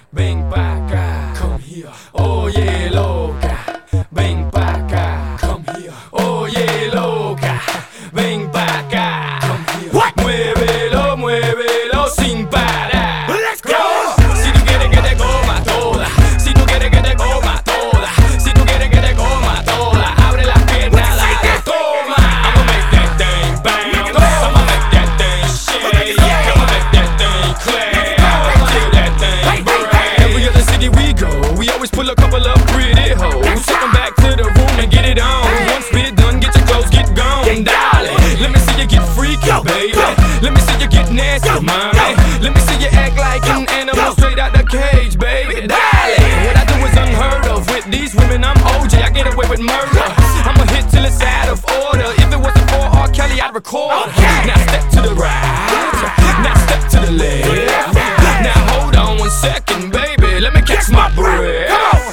ven pa' acá. Come here. Oye loca, ven pa' acá. Come here. Oye loca, ven pa' acá. Come here. Muévelo, muévelo sin parar. Let's go. Si tú quieres que te coma toda, si tú quieres que te coma toda, si tú quieres que te coma toda, abre las piernas, dale, toma. I'ma make that thing bang, I'ma make that thing shake, I'ma make that thing clap, till that thing break. Every other city we go, we always pull a couple of pretty hoes, take them back to the room and get it on. Once we're done, get your clothes, get gone, darling. Let me see you get freaky, baby. Let me see you get nasty, mommy. Let me see you act like an animal straight out the cage, baby. Darling, what I do is unheard of. With these women, I'm OJ, I get away with murder. I'm a hit till it's out of order. If it wasn't for R. Kelly, I'd record. Now step to the right, now step to the left. Now hold on 1 second, baby. Let me catch my breath.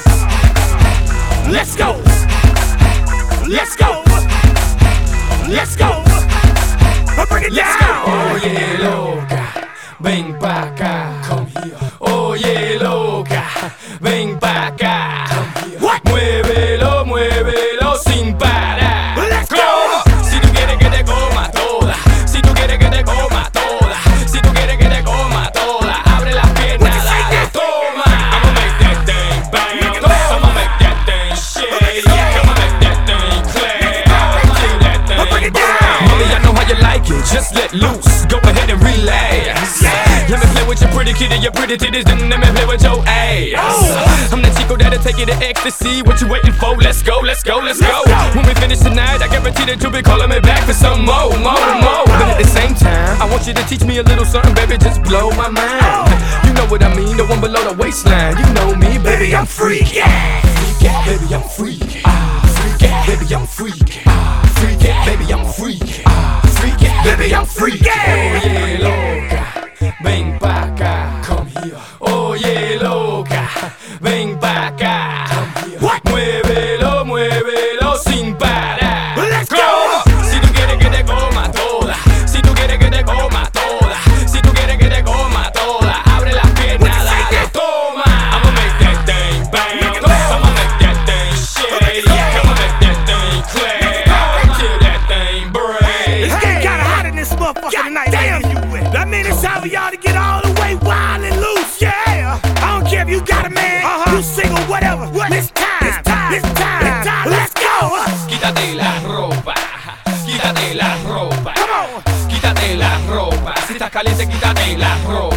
Let's go. Let's go. Let's go. Bring it Let's go. down. Oye loca, ven pa' acá. Come here. Oye loca, ven pa' acá. Come here. Muévelo, muévelo sin parar. Let's go. Si tú quieres que te coma toda, si tú quieres que te coma toda, si tú quieres que te coma toda, abre las piernas, dale, toma. I'ma make that thing bang, I'ma make that thing shake, I'ma make that thing clap, till that thing break. Mommy, I know how you like it, just let loose, go ahead and relax. Let me play with your pretty kitty, your pretty titties, then let me play with your ass. I'm the Chico that'll take you to ecstasy. What you waiting for? Let's go, let's go, let's go. When we finish tonight, I guarantee that you'll be calling me back for some more. But at the same time, I want you to teach me a little something, baby, just blow my mind. You know what I mean, the one below the waistline. You know me, baby, I'm freaky. Baby, I'm freaky. Freaky, baby, I'm freaky. Freaky, baby, I'm freaky. Freaky, baby, I'm freaky. Oye loca, ven pa' acá. Come here. Oye loca, ven pa' acá. Come here. Muévelo, muévelo sin parar. Let's go. Si tú quieres que te coma toda, si tú quieres que te coma toda, si tú quieres que te coma toda, abre las piernas, dale, toma. I'ma make that thing bang, I'ma make that thing shake, I'ma make that thing clap, till that thing break. It's getting kinda hot in this motherfucker tonight. Damn you. That mean it's time for y'all to get all the way wild and loose. Yeah. I don't care if you got a man, you single, whatever. It's time. It's time. It's time. It's time. Let's go. Quítate la ropa, quítate la ropa, Come on. quítate la ropa. Si estás caliente, quítate la ropa.